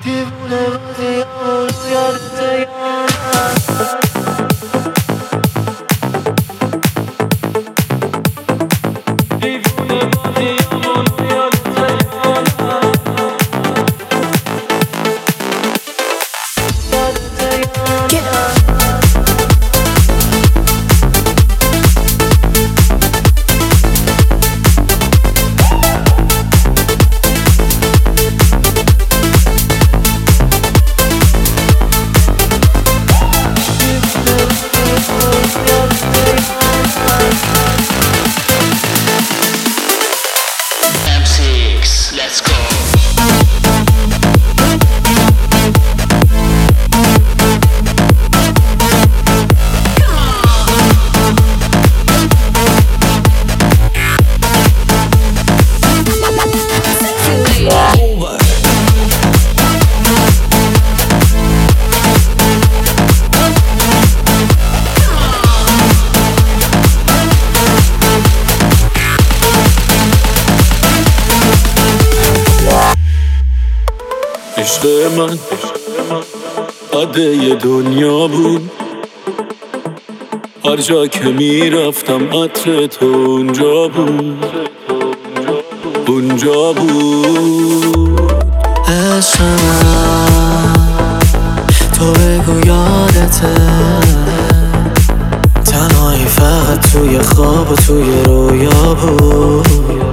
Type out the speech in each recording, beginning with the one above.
دیوونه بازیامونو یادته یا نه؟ Let's go. عشق من عده دنیا بود، هر جا که میرفتم عطر تو اونجا بود، اونجا بود. عشق من تو بگو یادته، تنهایی فقط توی خواب و توی رویا بود.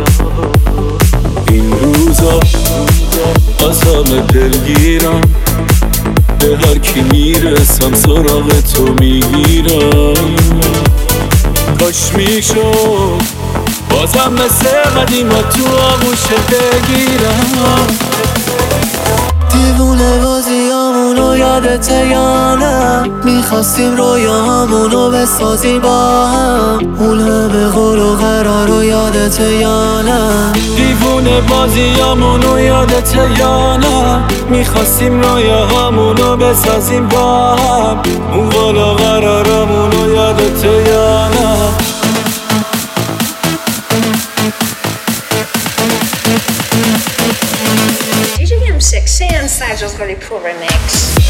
این روزا از همه دلگیرم، به هر کی میرسم سراغ تو میگیرم. کاش میشد بازم مثل قدیما تو آغوشت بگیرم. دیوونه بازیامونو یادته یا نه؟ میخواستیم رویاهامونو بسازیم با هم، اون همه قول و قرار رو یادته یا نه؟ دیوونه بازیامونو یادته یا نه؟ میخواستیم رویاهامونو بسازیم با هم، اون قول و قرارامونو یادته یا نه؟ DJ M6 and Sajos Gully Pro Remix.